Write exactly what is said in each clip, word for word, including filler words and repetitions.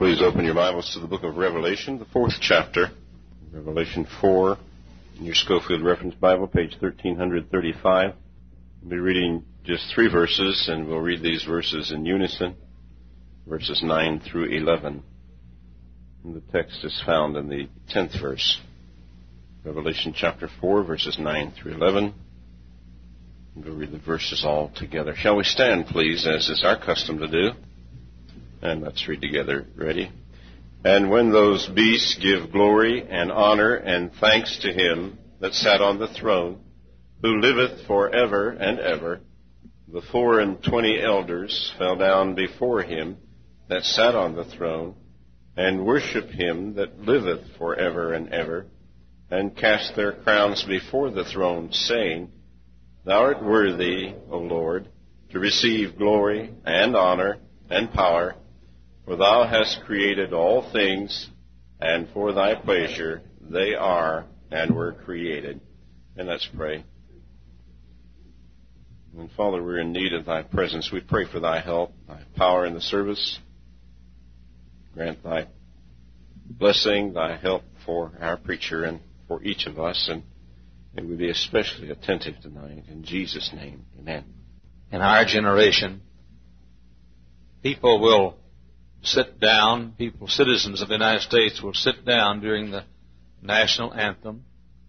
Please open your Bibles to the book of Revelation, the fourth chapter, Revelation four, in your Schofield Reference Bible, page thirteen thirty-five. We'll be reading just three verses, and we'll read these verses in unison, verses nine through eleven. And the text is found in the tenth verse, Revelation chapter four, verses nine through eleven. And we'll read the verses all together. Shall we stand, please, as is our custom to do? And let's read together. Ready? And when those beasts give glory and honor and thanks to him that sat on the throne, who liveth for ever and ever, the four and twenty elders fell down before him that sat on the throne, and worship him that liveth for ever and ever, and cast their crowns before the throne, saying, Thou art worthy, O Lord, to receive glory and honor and power, for thou hast created all things, and for thy pleasure they are and were created. And let's pray. And Father, we're in need of thy presence. We pray for thy help, thy power in the service. Grant thy blessing, thy help for our preacher and for each of us. And may we be especially attentive tonight. In Jesus' name, amen. In our generation, people will sit down, people, citizens of the United States will sit down during the national anthem.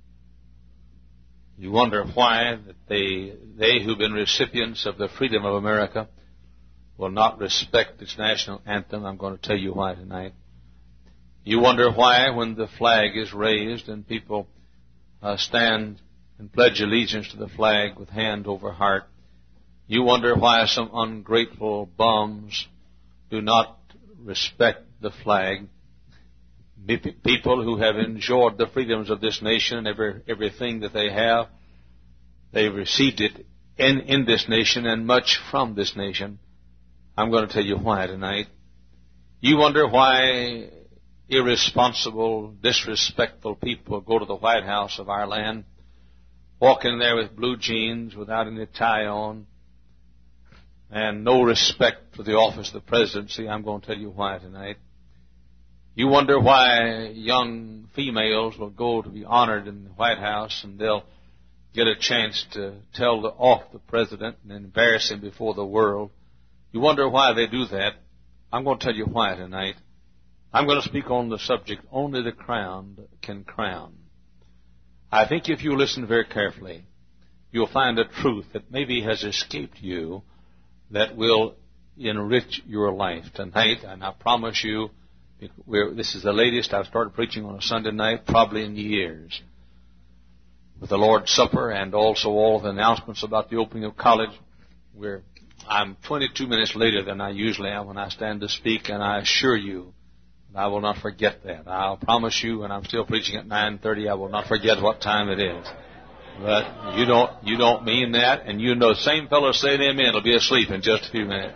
You wonder why that they, they who've been recipients of the freedom of America will not respect its national anthem. I'm going to tell you why tonight. You wonder why when the flag is raised and people uh, stand and pledge allegiance to the flag with hand over heart, you wonder why some ungrateful bums do not respect the flag. People who have enjoyed the freedoms of this nation and every, everything that they have, they've received it in, in this nation and much from this nation. I'm going to tell you why tonight. You wonder why irresponsible, disrespectful people go to the White House of our land, walk in there with blue jeans without any tie on, and no respect for the office of the presidency. I'm going to tell you why tonight. You wonder why young females will go to be honored in the White House and they'll get a chance to tell the, off the president and embarrass him before the world. You wonder why they do that. I'm going to tell you why tonight. I'm going to speak on the subject, only the crowned can crown. I think if you listen very carefully, you'll find a truth that maybe has escaped you that will enrich your life tonight. And I promise you, we're, this is the latest I've started preaching on a Sunday night, probably in years, with the Lord's Supper and also all the announcements about the opening of college. We're, I'm twenty-two minutes later than I usually am when I stand to speak, and I assure you that I will not forget that. I'll promise you, and I'm still preaching at nine thirty, I will not forget what time it is. But you don't, you don't mean that, and you know the same fellow saying amen will be asleep in just a few minutes.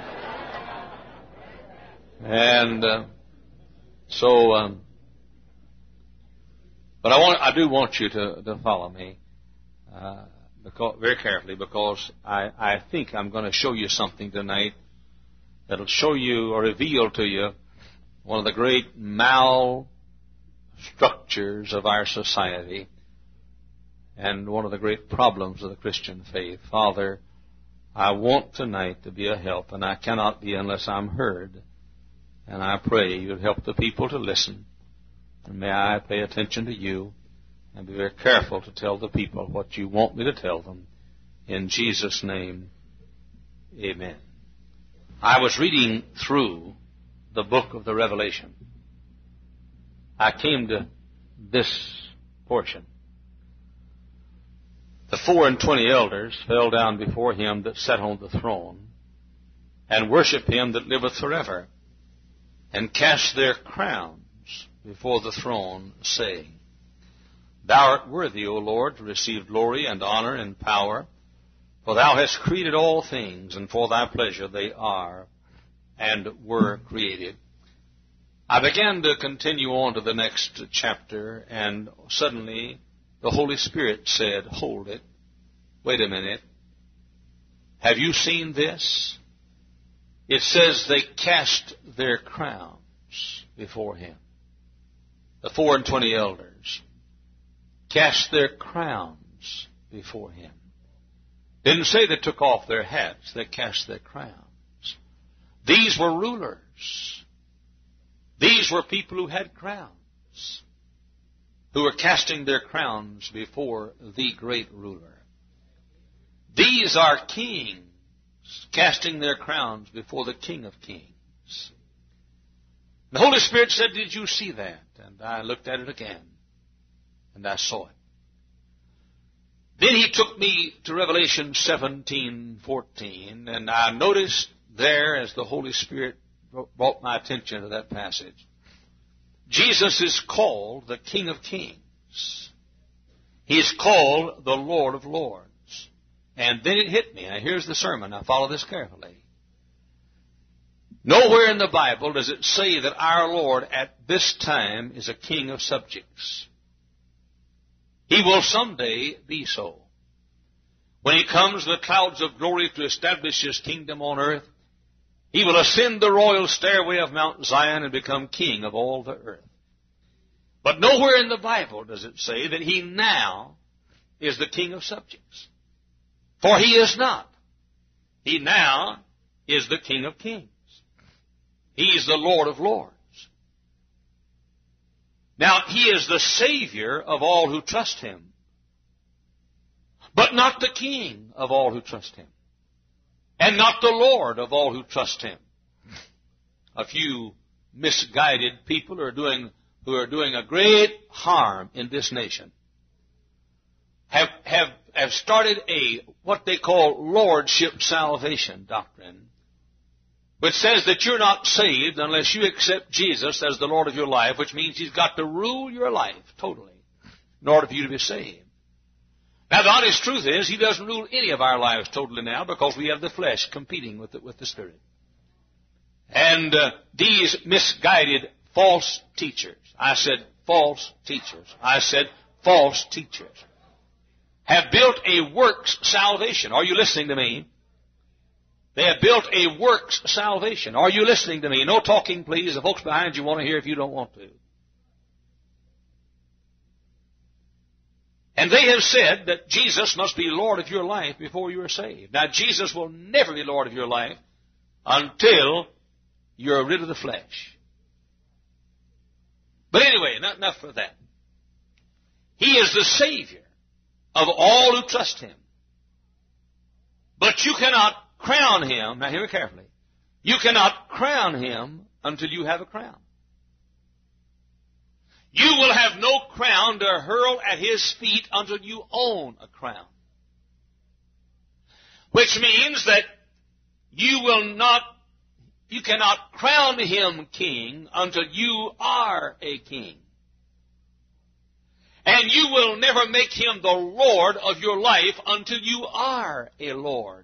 And uh, so, um, but I want, I do want you to, to follow me uh, because, very carefully, because I, I think I'm going to show you something tonight that'll show you or reveal to you one of the great malstructures of our society and one of the great problems of the Christian faith. Father, I want tonight to be a help, and I cannot be unless I'm heard. And I pray you'd help the people to listen. And may I pay attention to you and be very careful to tell the people what you want me to tell them. In Jesus' name, amen. I was reading through the book of the Revelation. I came to this portion. The four and twenty elders fell down before him that sat on the throne, and worshipped him that liveth forever, and cast their crowns before the throne, saying, Thou art worthy, O Lord, to receive glory and honor and power, for thou hast created all things, and for thy pleasure they are and were created. I began to continue on to the next chapter, and suddenly the Holy Spirit said, Hold it. Wait a minute. Have you seen this? It says they cast their crowns. before him. The four and twenty elders cast their crowns before him. Didn't say they took off their hats. They cast their crowns. These were rulers. These were people who had crowns, who were casting their crowns before the great ruler. These are kings casting their crowns before the King of Kings. The Holy Spirit said, did you see that? And I looked at it again, and I saw it. Then he took me to Revelation seventeen fourteen, and I noticed there, as the Holy Spirit brought my attention to that passage, Jesus is called the King of Kings. He is called the Lord of Lords. And then it hit me. Now here's the sermon. Now follow this carefully. Nowhere in the Bible does it say that our Lord at this time is a king of subjects. He will someday be so. When he comes with the clouds of glory to establish his kingdom on earth, he will ascend the royal stairway of Mount Zion and become king of all the earth. But nowhere in the Bible does it say that he now is the king of subjects. For he is not. He now is the King of Kings. He is the Lord of Lords. Now, he is the Savior of all who trust him, but not the King of all who trust him, and not the Lord of all who trust him. A few misguided people are doing, who are doing a great harm in this nation have, have, have started a, what they call lordship salvation doctrine, which says that you're not saved unless you accept Jesus as the Lord of your life, which means he's got to rule your life totally in order for you to be saved. Now, the honest truth is, he doesn't rule any of our lives totally now because we have the flesh competing with the, with the Spirit. And uh, these misguided false teachers, I said false teachers, I said false teachers, have built a works salvation. Are you listening to me? They have built a works salvation. Are you listening to me? No talking, please. The folks behind you want to hear if you don't want to. And they have said that Jesus must be Lord of your life before you are saved. Now, Jesus will never be Lord of your life until you're rid of the flesh. But anyway, not enough for that. He is the Savior of all who trust him. But you cannot crown him, now hear me carefully, you cannot crown him until you have a crown. You will have no crown to hurl at his feet until you own a crown. Which means that you will not, you cannot crown him king until you are a king. And you will never make him the Lord of your life until you are a Lord.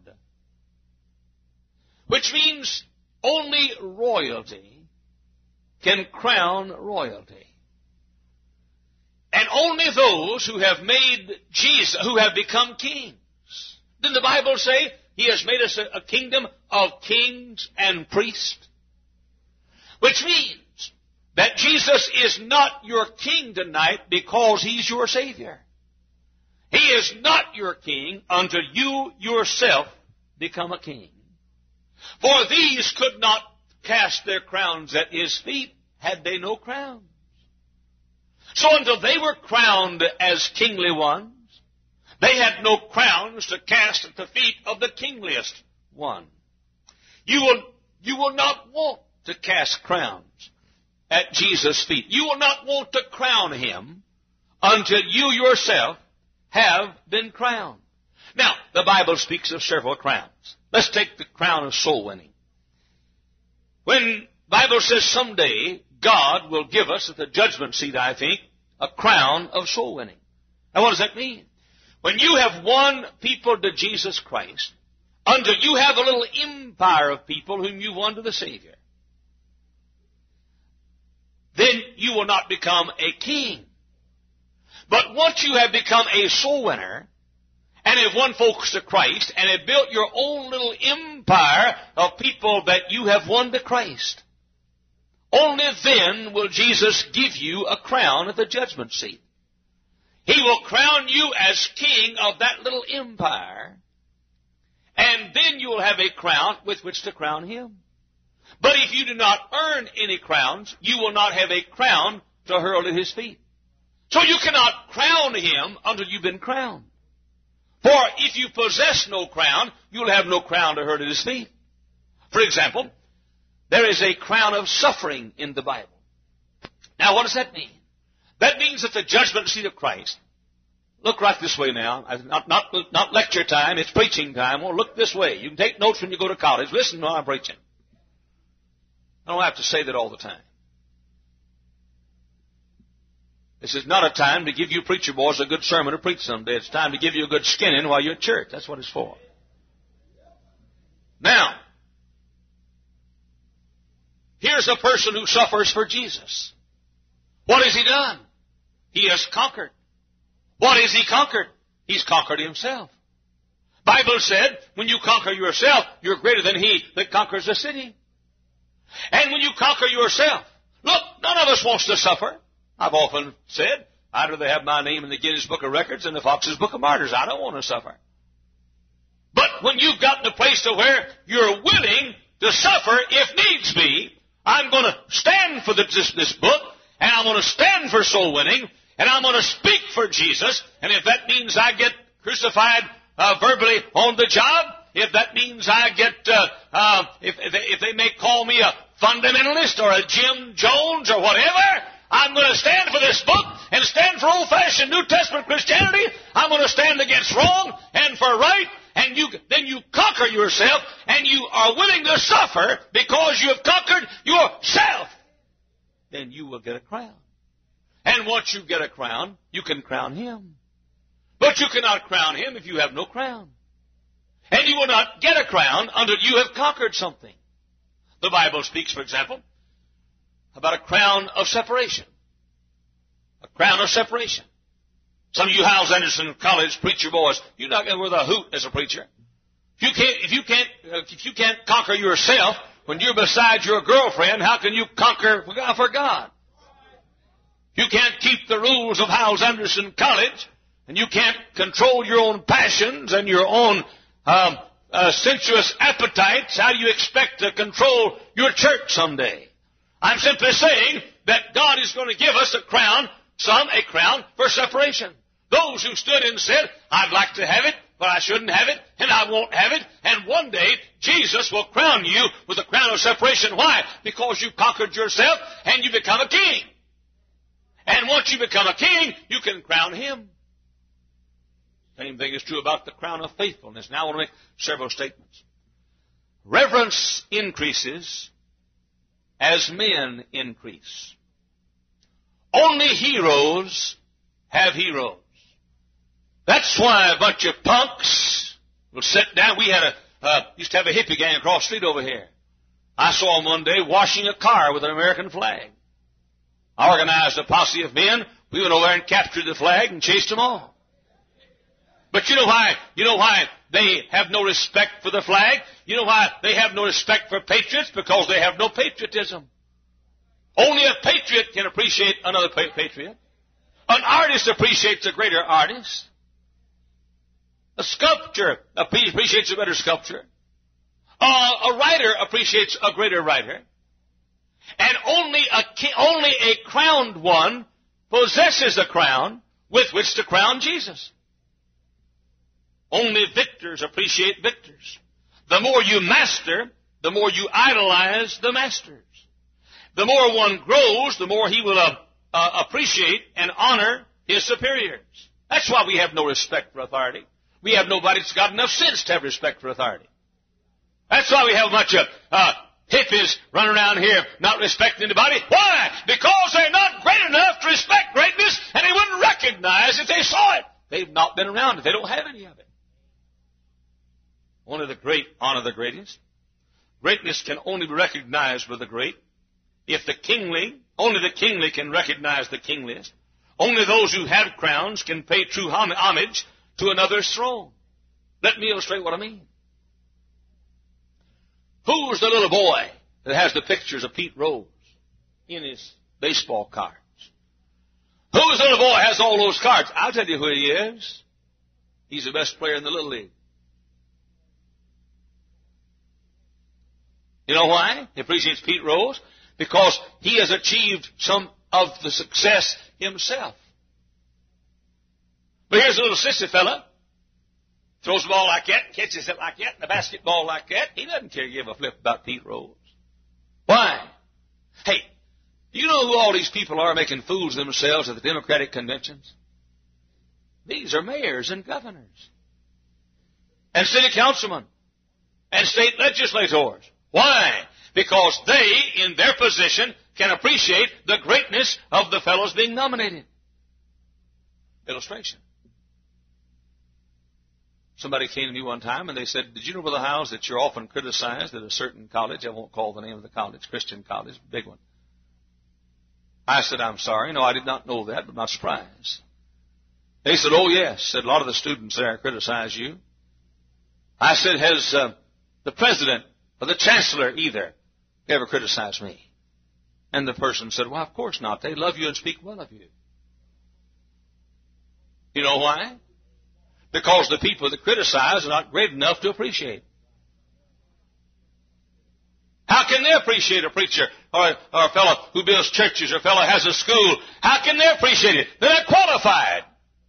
Which means only royalty can crown royalty. And only those who have made Jesus, who have become kings. Didn't the Bible say he has made us a, a kingdom of kings and priests? Which means that Jesus is not your king tonight because he's your Savior. He is not your king until you yourself become a king. For these could not cast their crowns at his feet had they no crowns. So until they were crowned as kingly ones, they had no crowns to cast at the feet of the kingliest one. You will, you will not want to cast crowns at Jesus' feet. You will not want to crown him until you yourself have been crowned. Now, the Bible speaks of several crowns. Let's take the crown of soul winning. When the Bible says someday God will give us at the judgment seat, I think, a crown of soul winning. Now, what does that mean? When you have won people to Jesus Christ, until you have a little empire of people whom you won to the Savior, then you will not become a king. But once you have become a soul winner, and have won folks to Christ, and have built your own little empire of people that you have won to Christ, only then will Jesus give you a crown at the judgment seat. He will crown you as king of that little empire, and then you will have a crown with which to crown him. But if you do not earn any crowns, you will not have a crown to hurl at his feet. So you cannot crown him until you've been crowned. For if you possess no crown, you'll have no crown to hurl at his feet. For example, there is a crown of suffering in the Bible. Now, what does that mean? That means that the judgment seat of Christ, look right this way now, not, not, not lecture time, it's preaching time. Well, look this way. You can take notes when you go to college. Listen while I'm preaching. I don't have to say that all the time. This is not a time to give you preacher boys a good sermon to preach someday. It's time to give you a good skinning while you're at church. That's what it's for. Now, here's a person who suffers for Jesus. What has he done? He has conquered. What has he conquered? He's conquered himself. Bible said, when you conquer yourself, you're greater than he that conquers a city. And when you conquer yourself, look, none of us wants to suffer. I've often said, I'd rather have my name in the Guinness Book of Records than the Fox's Book of Martyrs. I don't want to suffer. But when you've gotten to a place to where you're willing to suffer if needs be, I'm going to stand for this, this book, and I'm going to stand for soul winning, and I'm going to speak for Jesus, and if that means I get crucified uh, verbally on the job, if that means I get, uh, uh, if, if, they, if they may call me a fundamentalist or a Jim Jones or whatever, I'm going to stand for this book and stand for old-fashioned New Testament Christianity. I'm going to stand against wrong and for right, and you, then you conquer yourself, and you are willing to suffer because you have conquered yourself. Then you will get a crown. And once you get a crown, you can crown him. But you cannot crown him if you have no crown. And you will not get a crown until you have conquered something. The Bible speaks, for example, about a crown of separation. A crown of separation. Some of you Howells Anderson College preacher boys, you're not going to wear the hoot as a preacher. If you can't, if you can't, if you can't conquer yourself when you're beside your girlfriend, how can you conquer for God? You can't keep the rules of Howells Anderson College, and you can't control your own passions and your own um, uh, sensuous appetites. How do you expect to control your church someday? I'm simply saying that God is going to give us a crown, some a crown for separation. Those who stood and said, I'd like to have it, but I shouldn't have it, and I won't have it, and one day Jesus will crown you with a crown of separation. Why? Because you've conquered yourself and you become a king. And once you become a king, you can crown him. Same thing is true about the crown of faithfulness. Now I want to make several statements. Reverence increases as men increase. Only heroes have heroes. That's why a bunch of punks will sit down. We had a uh, used to have a hippie gang across the street over here. I saw them one day washing a car with an American flag. I organized a posse of men. We went over there and captured the flag and chased them all. But you know why? You know why they have no respect for the flag? You know why they have no respect for patriots? Because they have no patriotism. Only a patriot can appreciate another patriot. An artist appreciates a greater artist. A sculptor appreciates a better sculptor. Uh, a writer appreciates a greater writer. And only a, only a crowned one possesses a crown with which to crown Jesus. Only victors appreciate victors. The more you master, the more you idolize the masters. The more one grows, the more he will uh, uh, appreciate and honor his superiors. That's why we have no respect for authority. We have nobody that's got enough sense to have respect for authority. That's why we have a bunch of uh, hippies running around here not respecting anybody. Why? Because they're not great enough to respect greatness, and they wouldn't recognize if they saw it. They've not been around it. They don't have any of it. Only the great honor the greatest. Greatness can only be recognized by the great. If the kingly, only the kingly can recognize the kingliest. Only those who have crowns can pay true homage to another's throne. Let me illustrate what I mean. Who's the little boy that has the pictures of Pete Rose? in his baseball cards. Whose little boy has all those cards? I'll tell you who he is. He's the best player in the Little League. You know why? He appreciates Pete Rose? Because he has achieved some of the success himself. But here's a little sissy fella. Throws the ball like that, catches it like that, and the basketball like that. He doesn't care to give a flip about Pete Rose. Why? Hey, do you know who all these people are making fools of themselves at the Democratic conventions? These are mayors and governors. And city councilmen. And state legislators. Why? Because they, in their position, can appreciate the greatness of the fellows being nominated. Illustration. Somebody came to me one time and they said, did you know, Brother Howes, that you're often criticized at a certain college? I won't call the name of the college, Christian college, big one. I said, I'm sorry. No, I did not know that, but not surprised. They said, oh, yes. Said, a lot of the students there criticize you. I said, has uh, the president or the chancellor either ever criticized me? And the person said, well, of course not. They love you and speak well of you. You know why? Because the people that criticize are not great enough to appreciate. How can they appreciate a preacher or, or a fellow who builds churches or a fellow who has a school? How can they appreciate it? They're not qualified.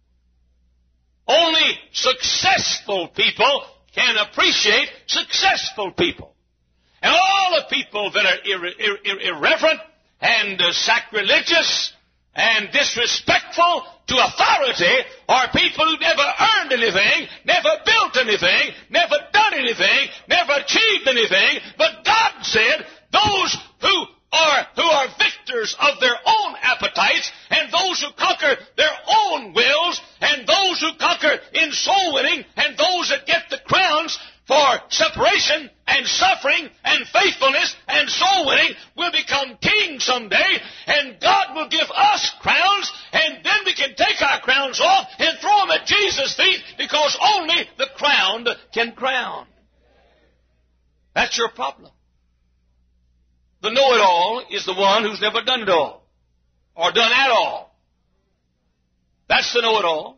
Only successful people can appreciate successful people. And all the people that are ir- ir- ir- irreverent and uh, sacrilegious and disrespectful to authority are people who never earned anything, never built anything, never done anything, never achieved anything. But God said those who are who are victors of their own appetites and those who conquer their own wills and those who conquer in soul winning and those that get the crowns for separation and suffering and faithfulness and soul winning will become kings someday, and God will give us crowns, and then we can take our crowns off and throw them at Jesus' feet, because only the crowned can crown. That's your problem. The know-it-all is the one who's never done it all, or done at all. That's the know-it-all.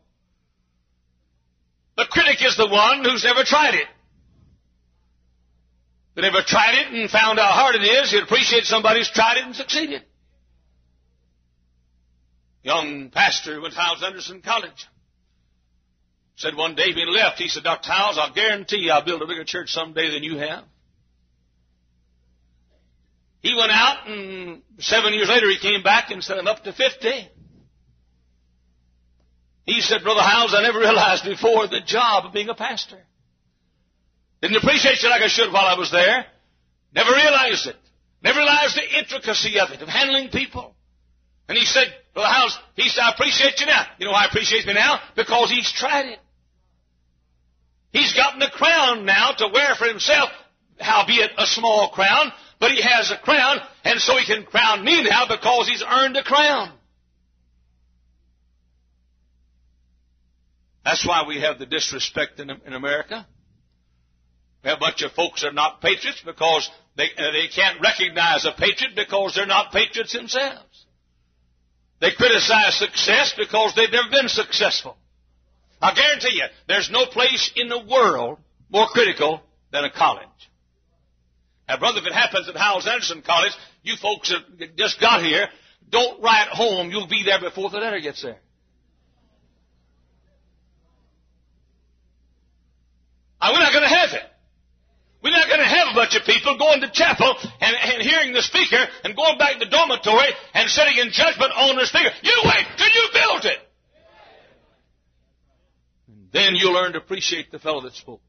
The critic is the one who's never tried it. But never tried it and found how hard it is, he'd appreciate somebody who's tried it and succeeded. Young pastor went to Howes Anderson College. Said one day when he left, he said, Doctor Howes, I'll guarantee you I'll build a bigger church someday than you have. He went out, and seven years later he came back and said, I'm up to fifty. He said, Brother Howes, I never realized before the job of being a pastor. Didn't appreciate you like I should while I was there. Never realized it. Never realized the intricacy of it, of handling people. And he said, Brother Howes, he said, I appreciate you now. You know why he appreciates me now? Because he's tried it. He's gotten a crown now to wear for himself, howbeit a small crown, but he has a crown, and so he can crown me now because he's earned a crown. That's why we have the disrespect in, in America. We have a bunch of folks that are not patriots because they, uh, they can't recognize a patriot because they're not patriots themselves. They criticize success because they've never been successful. I guarantee you, there's no place in the world more critical than a college. Now, brother, if it happens at Howes Anderson College, you folks that just got here, don't write home. You'll be there before the letter gets there. Now, we're not going to have it. We're not going to have a bunch of people going to chapel and, and hearing the speaker and going back to the dormitory and sitting in judgment on the speaker. You wait till you build it. And then you'll learn to appreciate the fellow that spoke.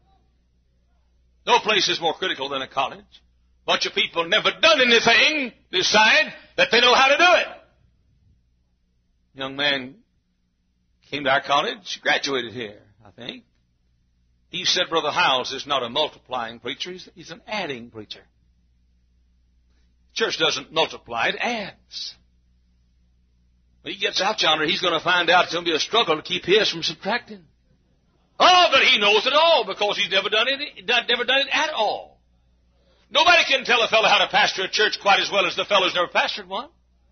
No place is more critical than a college. A bunch of people never done anything decide that they know how to do it. Young man came to our college, graduated here, I think. He said, Brother Howes is not a multiplying preacher. He's, he's an adding preacher. Church doesn't multiply, it adds. When he gets out yonder, he's going to find out it's going to be a struggle to keep his from subtracting. Oh, but he knows it all because he's never done it, never done it at all. Nobody can tell a fellow how to pastor a church quite as well as the fellow who's never pastored one.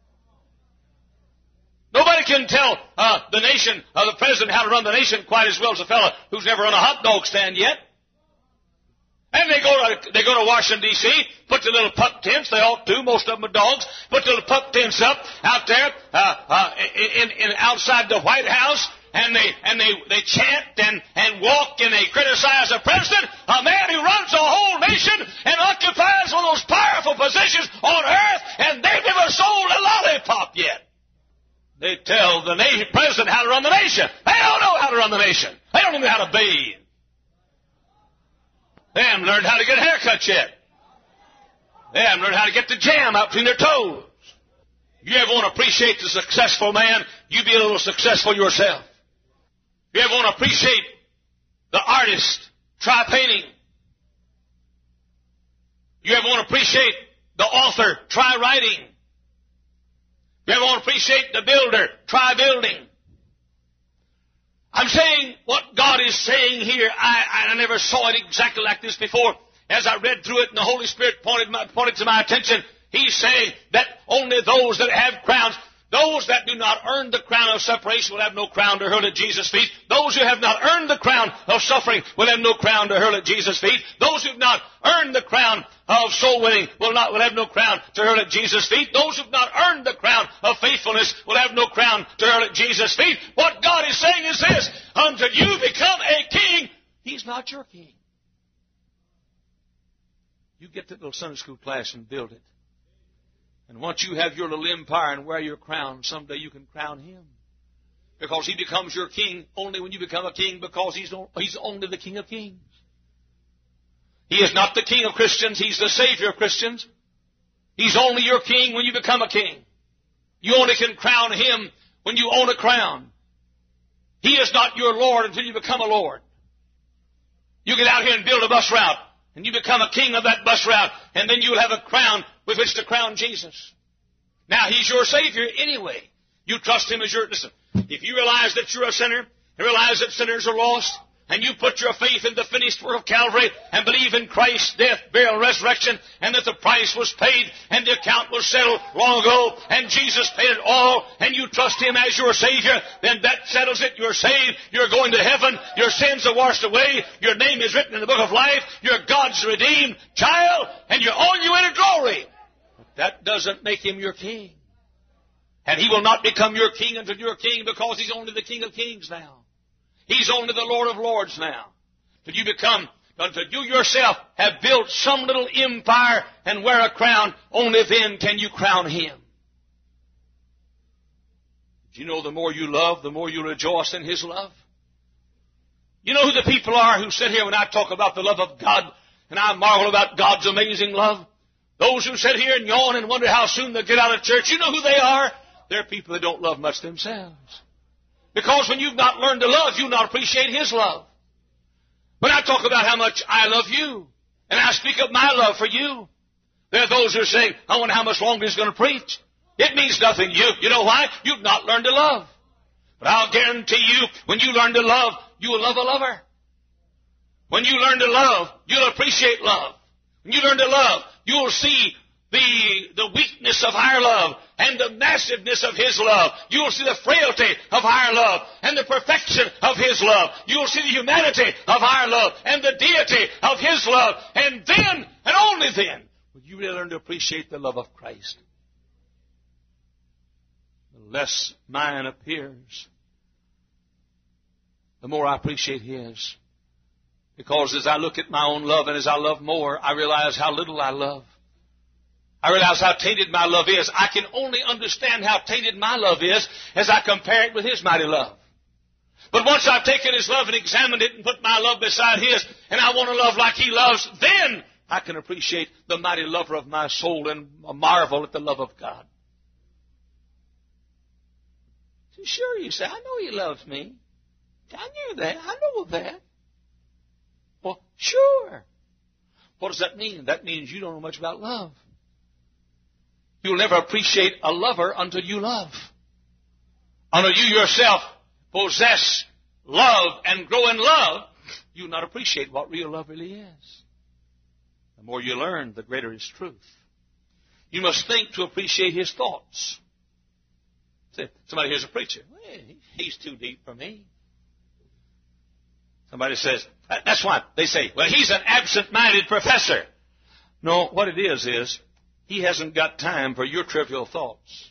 Nobody can tell uh, the nation, uh, the president, how to run the nation quite as well as a fellow who's never run a hot dog stand yet. And they go to, they go to Washington, D C, put the little pup tents, they ought to, most of them are dogs, put the little pup tents up out there uh, uh, in, in outside the White House, and they and they, they chant and, and walk and they criticize the president, a man who runs a whole nation and occupies one of those powerful positions on earth, and they've never sold a lollipop yet. They tell the nation, president how to run the nation. They don't know how to run the nation. They don't even know how to bathe. They haven't learned how to get haircuts yet. They haven't learned how to get the jam out between their toes. You ever want to appreciate the successful man, you be a little successful yourself. You ever want to appreciate the artist, try painting. You ever want to appreciate the author, try writing. You ever want to appreciate the builder, try building. I'm saying what God is saying here. I, I never saw it exactly like this before. As I read through it and the Holy Spirit pointed, my, pointed to my attention, He's saying that only those that have crowns, those that do not earn the crown of separation will have no crown to hurl at Jesus' feet. Those who have not earned the crown of suffering will have no crown to hurl at Jesus' feet. Those who have not earned the crown of soul winning will not will have no crown to hurl at Jesus' feet. Those who have not earned the crown of faithfulness will have no crown to hurl at Jesus' feet. What God is saying is this: until you become a king, He's not your king. You get that little Sunday school class and build it. And once you have your little empire and wear your crown, someday you can crown Him. Because He becomes your king only when you become a king, because He's, he's only the King of Kings. He is not the King of Christians. He's the Savior of Christians. He's only your king when you become a king. You only can crown Him when you own a crown. He is not your Lord until you become a Lord. You get out here and build a bus route, and you become a king of that bus route, and then you'll have a crown with which to crown Jesus. Now, He's your Savior anyway. You trust Him as your... Listen, if you realize that you're a sinner, and realize that sinners are lost, and you put your faith in the finished work of Calvary, and believe in Christ's death, burial, and resurrection, and that the price was paid, and the account was settled long ago, and Jesus paid it all, and you trust Him as your Savior, then that settles it. You're saved. You're going to heaven. Your sins are washed away. Your name is written in the book of life. You're God's redeemed child, and you're on your way to glory. But that doesn't make Him your king. And He will not become your king until you're king, because He's only the King of Kings now. He's only the Lord of Lords now. Until you become, until you yourself have built some little empire and wear a crown, only then can you crown Him. Do you know the more you love, the more you rejoice in His love? You know who the people are who sit here when I talk about the love of God, and I marvel about God's amazing love? Those who sit here and yawn and wonder how soon they'll get out of church, you know who they are? They're people that don't love much themselves. Because when you've not learned to love, you'll not appreciate His love. When I talk about how much I love you, and I speak of my love for you, there are those who are saying, I wonder how much longer He's going to preach. It means nothing to you. You know why? You've not learned to love. But I'll guarantee you, when you learn to love, you will love a lover. When you learn to love, you'll appreciate love. When you learn to love, you'll see the, the weakness of our love and the massiveness of His love. You'll see the frailty of our love and the perfection of His love. You'll see the humanity of our love and the deity of His love. And then, and only then, will you really learn to appreciate the love of Christ. The less mine appears, the more I appreciate His. Because as I look at my own love and as I love more, I realize how little I love. I realize how tainted my love is. I can only understand how tainted my love is as I compare it with His mighty love. But once I've taken His love and examined it and put my love beside His, and I want to love like He loves, then I can appreciate the mighty lover of my soul and marvel at the love of God. So sure, you say, I know He loves me. I knew that. I know that. Well, sure. What does that mean? That means you don't know much about love. You'll never appreciate a lover until you love. Until you yourself possess love and grow in love, you'll not appreciate what real love really is. The more you learn, the greater His truth. You must think to appreciate His thoughts. See, somebody hears a preacher. Well, he's too deep for me. Somebody says, that's why they say, well, he's an absent-minded professor. No, what it is is, he hasn't got time for your trivial thoughts.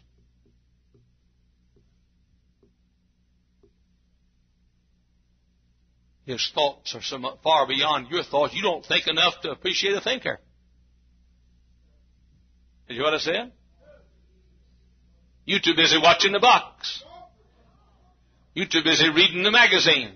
His thoughts are so much far beyond your thoughts, you don't think enough to appreciate a thinker. Did you hear what I said? You're too busy watching the box. You're too busy reading the magazines.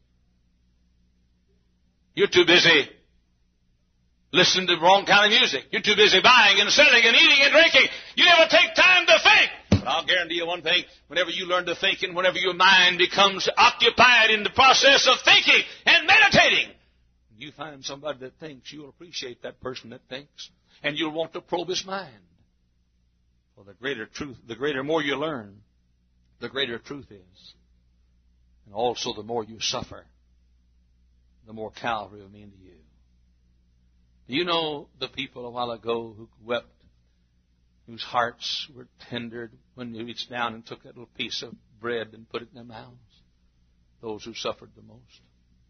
You're too busy listening to the wrong kind of music. You're too busy buying and selling and eating and drinking. You never take time to think. But I'll guarantee you one thing. Whenever you learn to think and whenever your mind becomes occupied in the process of thinking and meditating, you find somebody that thinks, you'll appreciate that person that thinks. And you'll want to probe his mind. For the greater truth, the greater more you learn, the greater truth is. And also the more you suffer, the more Calvary will mean to you. Do you know the people a while ago who wept, whose hearts were tendered when they reached down and took that little piece of bread and put it in their mouths? Those who suffered the most.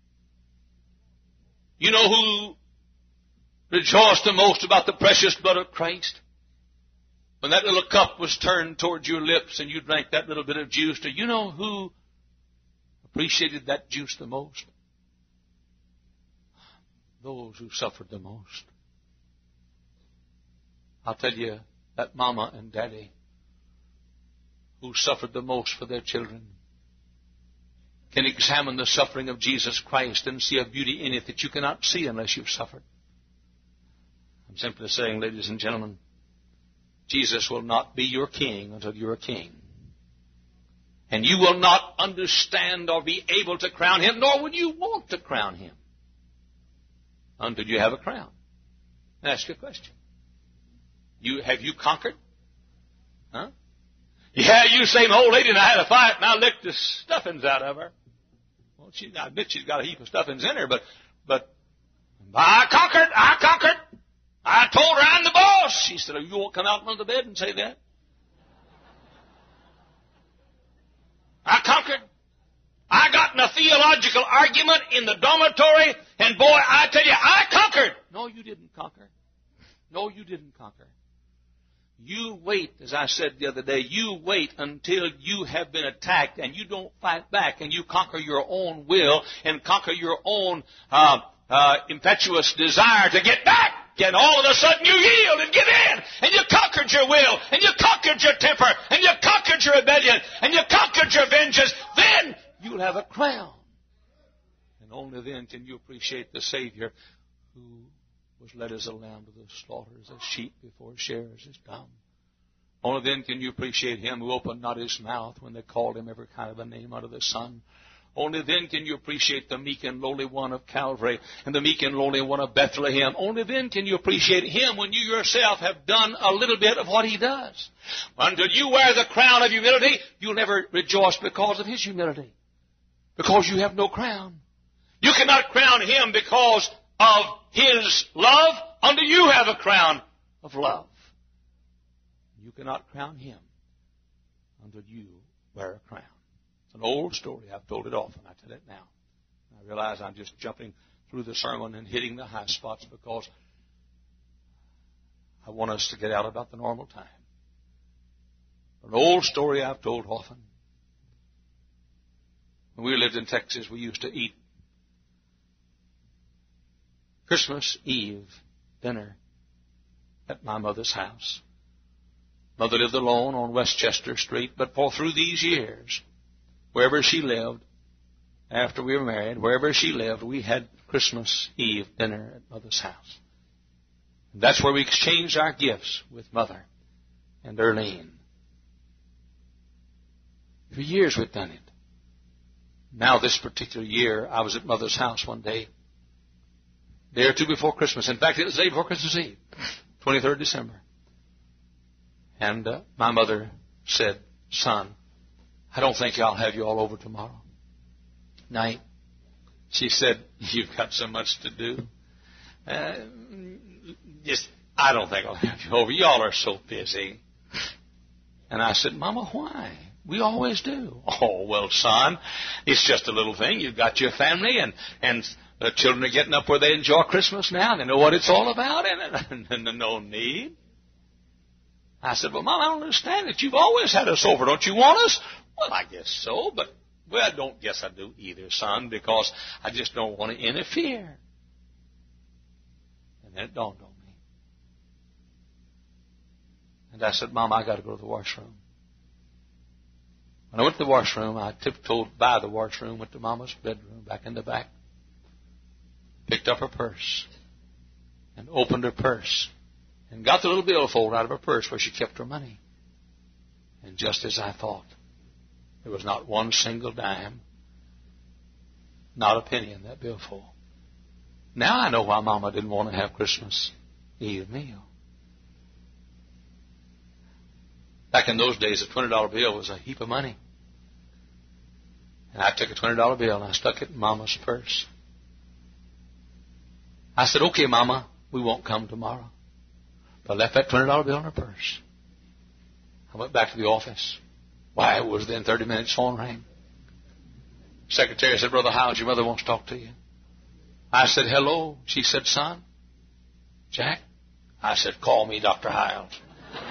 You know who rejoiced the most about the precious blood of Christ? When that little cup was turned towards your lips and you drank that little bit of juice, do you know who appreciated that juice the most? Those who suffered the most. I'll tell you, that mama and daddy who suffered the most for their children can examine the suffering of Jesus Christ and see a beauty in it that you cannot see unless you've suffered. I'm simply saying, ladies and gentlemen, Jesus will not be your king until you're a king. And you will not understand or be able to crown Him, nor would you want to crown Him until you have a crown. I ask you a question. You, have you conquered? Huh? Yeah, you same old lady and I had a fight and I licked the stuffings out of her. Well, she, I admit she's got a heap of stuffings in her, but, but I conquered, I conquered. I told her I'm the boss. She said, oh, you won't come out from the bed and say that? I conquered. I got in a theological argument in the dormitory, and boy, I tell you, I conquered. No, you didn't conquer. No, you didn't conquer. You wait, as I said the other day, you wait until you have been attacked, and you don't fight back, and you conquer your own will, and conquer your own uh, uh, impetuous desire to get back. And all of a sudden you yield and give in, and you conquered your will, and you conquered your temper, and you conquered your rebellion, and you conquered your vengeance. Then you'll have a crown. And only then can you appreciate the Savior who was led as a lamb to the slaughter, as a sheep before shearers is dumb. Only then can you appreciate Him who opened not His mouth when they called Him every kind of a name under the sun. Only then can you appreciate the meek and lowly one of Calvary and the meek and lowly one of Bethlehem. Only then can you appreciate Him when you yourself have done a little bit of what He does. Until you wear the crown of humility, you'll never rejoice because of His humility. Because you have no crown. You cannot crown Him because of His love until you have a crown of love. You cannot crown Him until you wear a crown. It's an old story. I've told it often. I tell it now. I realize I'm just jumping through the sermon and hitting the high spots because I want us to get out about the normal time. An old story I've told often. When we lived in Texas, we used to eat Christmas Eve dinner at my mother's house. Mother lived alone on Westchester Street, but for through these years, wherever she lived, after we were married, wherever she lived, we had Christmas Eve dinner at Mother's house. And that's where we exchanged our gifts with Mother and Erlene. For years we've done it. Now this particular year, I was at Mother's house one day, day or two before Christmas. In fact, it was the day before Christmas Eve, twenty-third of December. And uh, my mother said, son, I don't think I'll have you all over tomorrow night. She said, you've got so much to do. Uh, just, I don't think I'll have you over. Y'all are so busy. And I said, Mama, why? We always do. Oh, well, son, it's just a little thing. You've got your family, and, and the children are getting up where they enjoy Christmas now. They know what it's all about, and no need. I said, well, Mom, I don't understand it. You've always had us over. Don't you want us? Well, I guess so, but, well, I don't guess I do either, son, because I just don't want to interfere. And then it dawned on me. And I said, Mom, I got to go to the washroom. When I went to the washroom, I tiptoed by the washroom, went to Mama's bedroom, back in the back, picked up her purse, and opened her purse, and got the little billfold out of her purse where she kept her money. And just as I thought, there was not one single dime, not a penny in that billfold. Now I know why Mama didn't want to have Christmas Eve meal. Back in those days, a twenty dollar bill was a heap of money. And I took a twenty dollar bill and I stuck it in Mama's purse. I said, okay, Mama, we won't come tomorrow. But I left that twenty dollar bill in her purse. I went back to the office. Why, it was then thirty minutes, phone rang. Secretary said, Brother Howells, your mother wants to talk to you. I said, hello. She said, son, Jack? I said, call me Doctor Howells.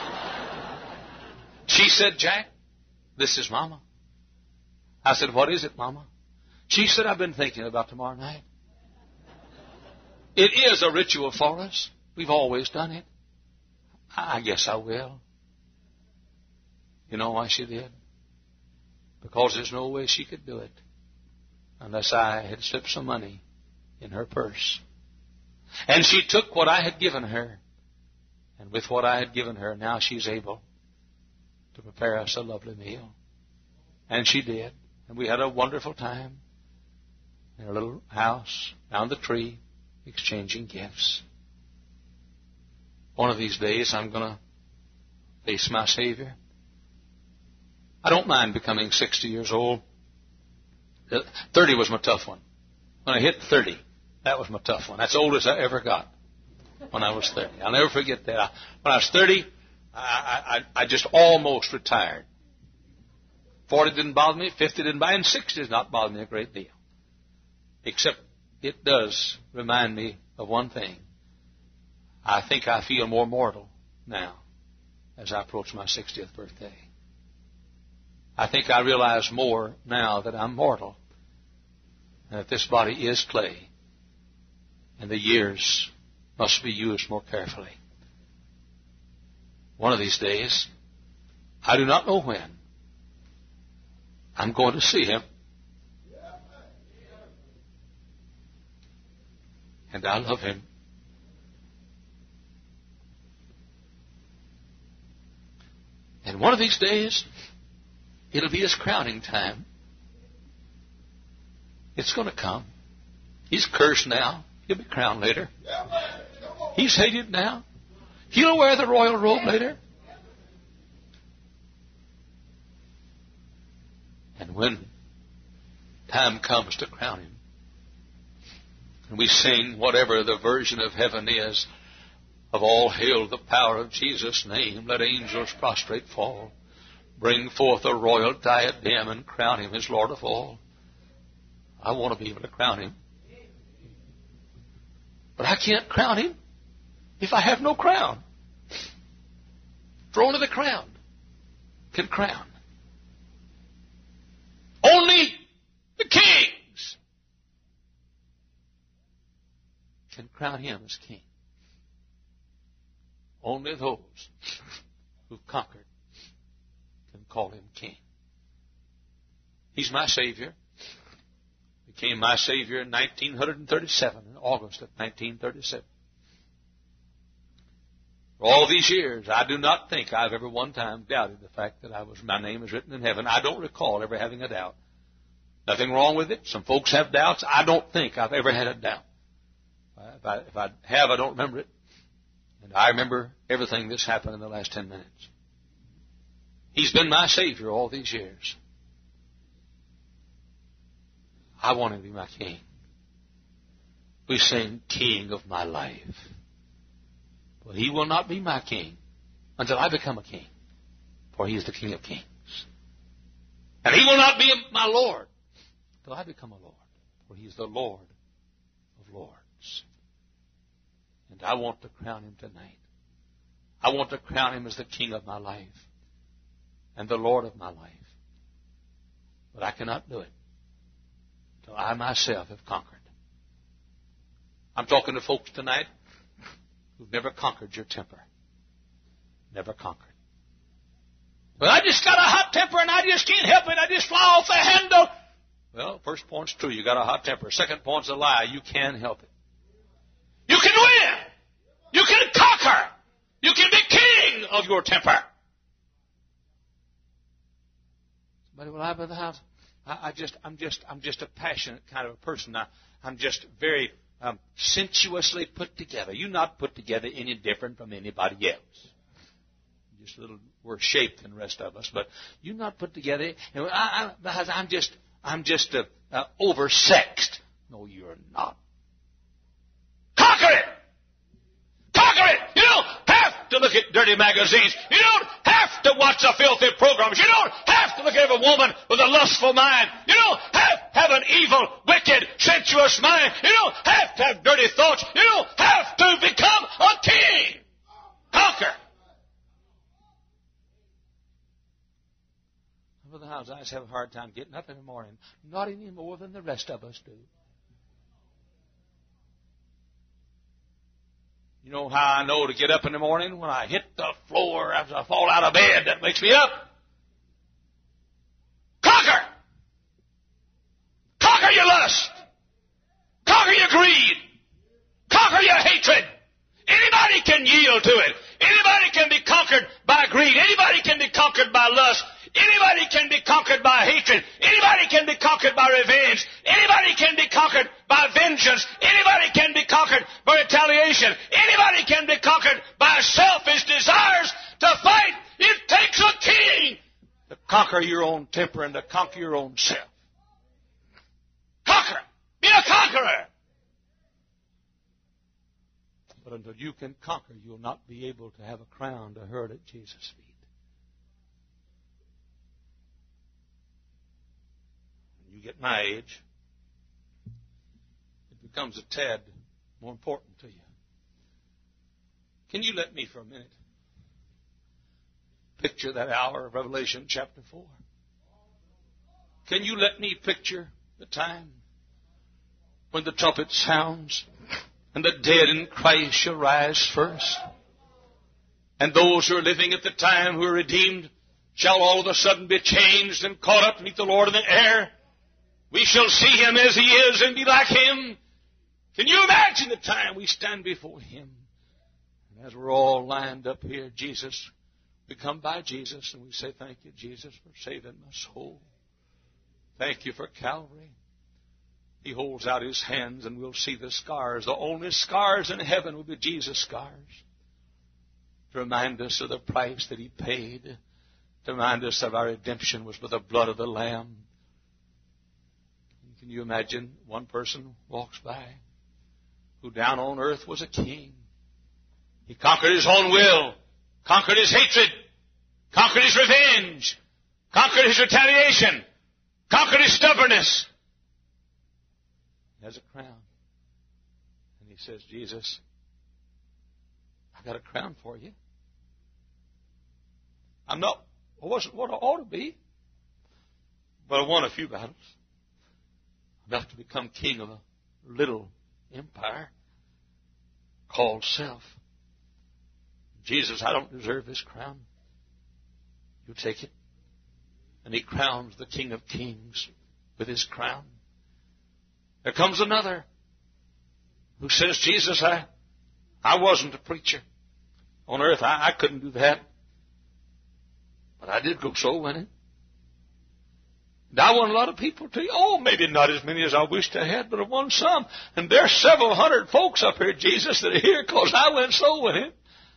She said, Jack, this is Mama. I said, what is it, Mama? She said, I've been thinking about tomorrow night. It is a ritual for us. We've always done it. I guess I will. You know why she did? Because there's no way she could do it unless I had slipped some money in her purse. And she took what I had given her. And with what I had given her, now she's able to prepare us a lovely meal. And she did. And we had a wonderful time in a little house around the tree, exchanging gifts. One of these days, I'm going to face my Savior. I don't mind becoming sixty years old. thirty was my tough one. When I hit thirty, that was my tough one. That's the oldest I ever got, when I was thirty. I'll never forget that. When I was thirty, I, I, I just almost retired. forty didn't bother me, fifty didn't bother me, and sixty does not bother me a great deal. Except it does remind me of one thing. I think I feel more mortal now as I approach my sixtieth birthday. I think I realize more now that I'm mortal and that this body is clay and the years must be used more carefully. One of these days, I do not know when, I'm going to see Him. And I love Him. And one of these days, it'll be His crowning time. It's going to come. He's cursed now. He'll be crowned later. He's hated now. He'll wear the royal robe later. And when time comes to crown Him, and we sing whatever the version of heaven is, of all hail the power of Jesus' name, let angels prostrate fall, bring forth a royal diadem and crown Him as Lord of all. I want to be able to crown Him. But I can't crown Him if I have no crown. For only the crowned can crown. Only the kings can crown Him as king. Only those who've conquered can call Him king. He's my Savior. Became my Savior in nineteen thirty-seven, in August of nineteen thirty-seven. For all these years, I do not think I've ever one time doubted the fact that I was, my name is written in heaven. I don't recall ever having a doubt. Nothing wrong with it. Some folks have doubts. I don't think I've ever had a doubt. If I, if I have, I don't remember it. And I remember everything that's happened in the last ten minutes. He's been my Savior all these years. I want Him to be my King. we sing, King of my life. Well, He will not be my king until I become a king, for He is the King of kings. And He will not be my Lord until I become a Lord, for He is the Lord of lords. And I want to crown Him tonight. I want to crown Him as the King of my life and the Lord of my life. But I cannot do it until I myself have conquered. I'm talking to folks tonight who've never conquered your temper. Never conquered. But I just got a hot temper and I just can't help it. I just fly off the handle. Well, first point's true. You got a hot temper. Second point's a lie. You can help it. You can win. You can conquer. You can be king of your temper. Somebody will have the house. I, I just, I'm just, I'm just a passionate kind of a person. I, I'm just very um, sensuously put together. You're not put together any different from anybody else. Just a little worse shaped than the rest of us, but you're not put together. You know, I, I, I'm just, I'm just uh, uh, oversexed. No, you're not. Conquer it. Conquer it. You don't have to look at dirty magazines. You don't have to watch the filthy programs. You don't have to look at every woman with a lustful mind. You don't have to have an evil, wicked, sensuous mind. You don't have to have dirty thoughts. You don't have to become a king. Conquer. Brother Howes, I just have a hard time getting up in the morning. Not any more than the rest of us do. You know how I know to get up in the morning? When I hit the floor after I fall out of bed, that wakes me up. Conquer! Conquer your lust! Conquer your greed! Conquer your hatred! Anybody can yield to it. Anybody can be conquered by greed. Anybody can be conquered by lust. Anybody can be conquered by hatred. Anybody can be conquered by revenge. Anybody can be conquered by vengeance. Anybody can be conquered by retaliation. Anybody can be conquered by selfish desires to fight. It takes a king to conquer your own temper and to conquer your own self. Conquer. Be a conqueror. But until you can conquer, you'll not be able to have a crown to hurl at Jesus' feet. You get my age, it becomes a tad more important to you. Can you let me for a minute picture that hour of Revelation chapter four? Can you let me picture the time when the trumpet sounds and the dead in Christ shall rise first, and those who are living at the time who are redeemed shall all of a sudden be changed and caught up to meet the Lord in the air? We shall see Him as He is and be like Him. Can you imagine the time we stand before Him? And as we're all lined up here, Jesus, we come by Jesus and we say, thank you, Jesus, for saving my soul. Thank you for Calvary. He holds out His hands and we'll see the scars. The only scars in heaven will be Jesus' scars. To remind us of the price that He paid. To remind us that our redemption was by the blood of the Lamb. Can you imagine one person walks by who down on earth was a king. He conquered his own will, conquered his hatred, conquered his revenge, conquered his retaliation, conquered his stubbornness. He has a crown. And he says, Jesus, I got a crown for you. I'm not, I wasn't what I ought to be, but I won a few battles. Enough to become king of a little empire called self. Jesus, I don't deserve this crown. You take it. And He crowns the King of Kings with His crown. There comes another who says, Jesus, I, I wasn't a preacher. On earth, I, I couldn't do that. But I did go soul winning. And I won a lot of people too. Oh, maybe not as many as I wished I had, but I won some. And there's several hundred folks up here, Jesus, that are here because I went soul winning.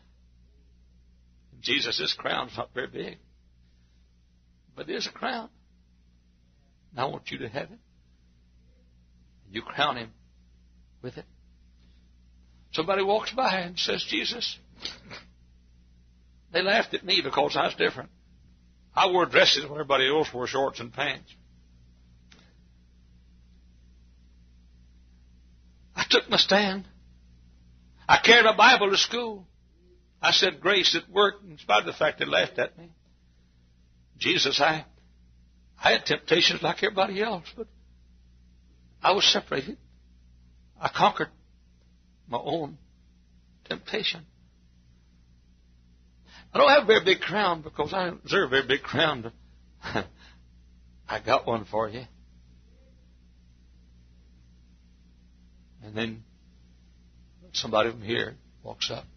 Jesus, this crown's not very big. But there's a crown. And I want you to have it. You crown Him with it. somebody walks by and says, Jesus, they laughed at me because I was different. I wore dresses when everybody else wore shorts and pants. I took my stand. I carried a Bible to school. I said grace at work in spite of the fact they laughed at me. Jesus, I, I had temptations like everybody else, but I was separated. I conquered my own temptation. I don't have a very big crown because I don't deserve a very big crown, but I got one for you. And then somebody from here walks up.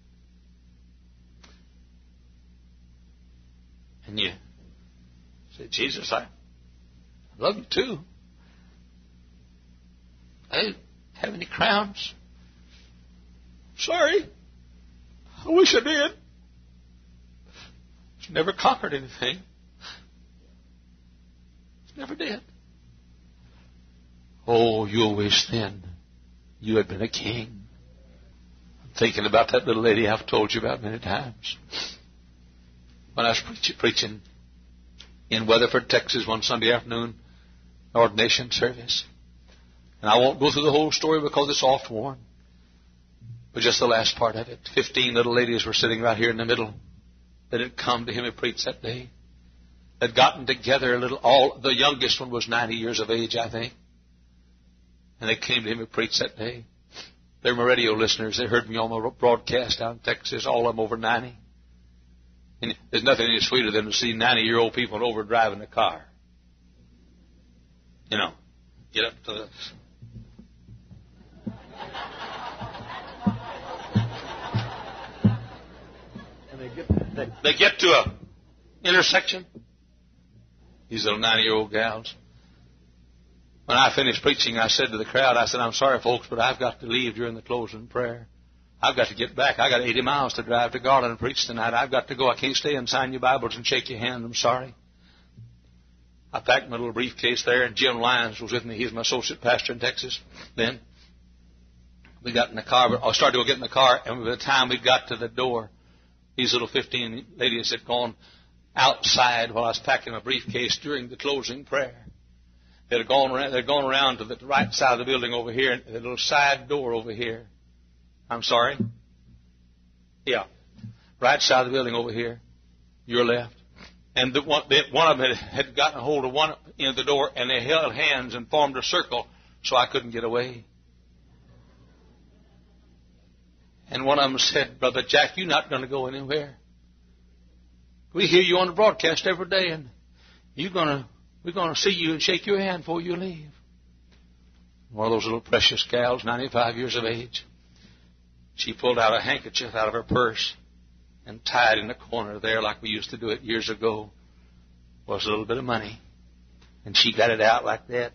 And you say, Jesus, I love you too. I didn't have any crowns. Sorry. I wish I did. She never conquered anything. She never did. Oh, you wish then you had been a king. I'm thinking about that little lady I've told you about many times. When I was preach- preaching in Weatherford, Texas one Sunday afternoon, ordination service. And I won't go through the whole story because it's oft worn. But just the last part of it. Fifteen little ladies were sitting right here in the middle that had come to him and preached that day. Had gotten together a little, all, the youngest one was ninety years of age, I think. And they came to him and preached that day. They were my radio listeners. They heard me on my broadcast down in Texas, all of them over ninety. And there's nothing any sweeter than to see ninety-year-old people over driving a car. You know, get up to the... And they get, they, they get to a intersection. These little ninety-year-old gals. When I finished preaching, I said to the crowd, I said, I'm sorry, folks, but I've got to leave during the closing prayer. I've got to get back. I got eighty miles to drive to Garland and preach tonight. I've got to go. I can't stay and sign your Bibles and shake your hand. I'm sorry. I packed my little briefcase there, and Jim Lyons was with me. He's my associate pastor in Texas then. We got in the car. I started to go get in the car, and by the time we got to the door, these little fifteen ladies had gone outside while I was packing my briefcase during the closing prayer. They'd gone around, they'd gone around to the right side of the building over here, and the little side door over here. I'm sorry? Yeah. Right side of the building over here. Your left. And the one, the, one of them had, had gotten a hold of one end of the door, and they held hands and formed a circle so I couldn't get away. And one of them said, Brother Jack, you're not going to go anywhere. We hear you on the broadcast every day, and you're going to, we're going to see you and shake your hand before you leave. One of those little precious gals, ninety-five years of age. She pulled out a handkerchief out of her purse and tied in the corner there like we used to do it years ago was a little bit of money. And she got it out like that.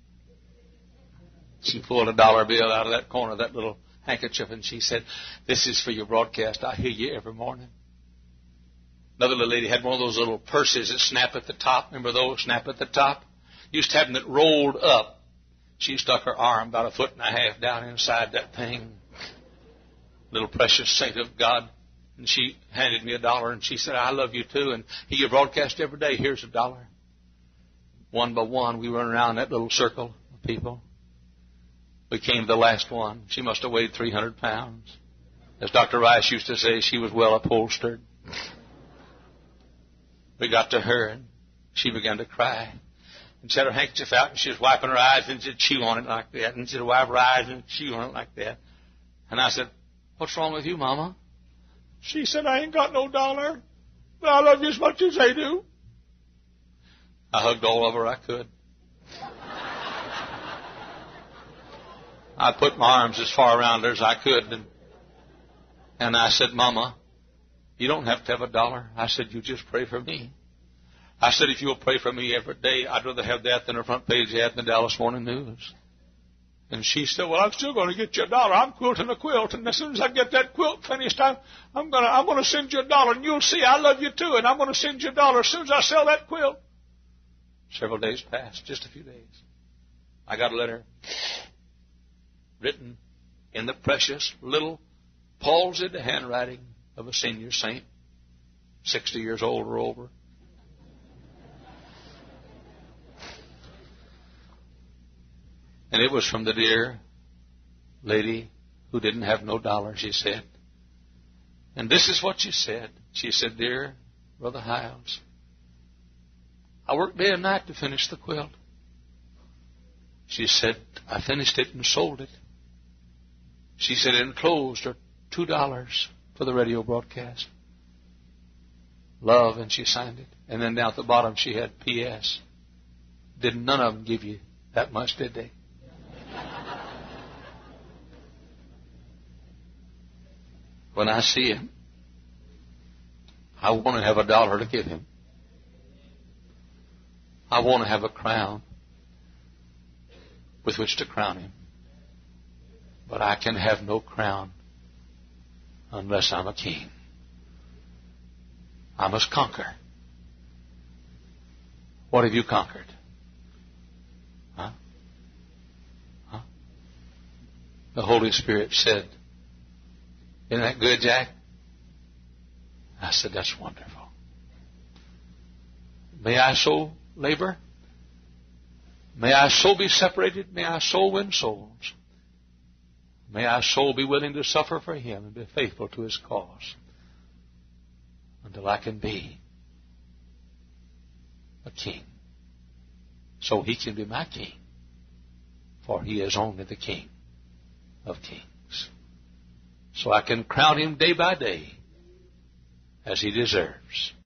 She pulled a dollar bill out of that corner, that little handkerchief, and she said, this is for your broadcast. I hear you every morning. Another little lady had one of those little purses that snap at the top. Remember those? Snap at the top? Used to have them that rolled up. She stuck her arm about a foot and a half down inside that thing. Little precious saint of God. And she handed me a dollar, and she said, I love you too, and hear your broadcast every day. Here's a dollar. One by one, we went around that little circle of people. We came to the last one. She must have weighed three hundred pounds. As Doctor Rice used to say, she was well upholstered. We got to her, and she began to cry. And she had her handkerchief out, and she was wiping her eyes, and she'd chew on it like that. And she'd wipe her eyes and chew on it like that. And I said, what's wrong with you, Mama? She said, I ain't got no dollar, but I love you as much as they do. I hugged all of her I could. I put my arms as far around her as I could, and, and I said, Mama, you don't have to have a dollar. I said, you just pray for me. I said, if you'll pray for me every day, I'd rather have that than a front page ad in the Dallas Morning News. And she said, well, I'm still going to get you a dollar. I'm quilting a quilt, and as soon as I get that quilt finished, I'm, I'm going to I'm going to send you a dollar, and you'll see I love you too, and I'm going to send you a dollar as soon as I sell that quilt. Several days passed, just a few days. I got a letter written in the precious little palsied handwriting of a senior saint, sixty years old or over. And it was from the dear lady who didn't have no dollar, she said. And this is what she said. She said, "Dear Brother Hiles, I worked day and night to finish the quilt." She said, "I finished it and sold it." She said, "Enclosed are two dollars for the radio broadcast. Love," and she signed it. And then down at the bottom she had P S Did none of them give you that much, did they? When I see him, I want to have a dollar to give him. I want to have a crown with which to crown him. But I can have no crown unless I'm a king. I must conquer. What have you conquered? Huh? Huh? The Holy Spirit said, "Isn't that good, Jack?" I said, "That's wonderful. May I so labor? May I so be separated? May I so win souls? May I so be willing to suffer for Him and be faithful to His cause until I can be a king, so He can be my king, for He is only the King of kings. So I can crown Him day by day as He deserves.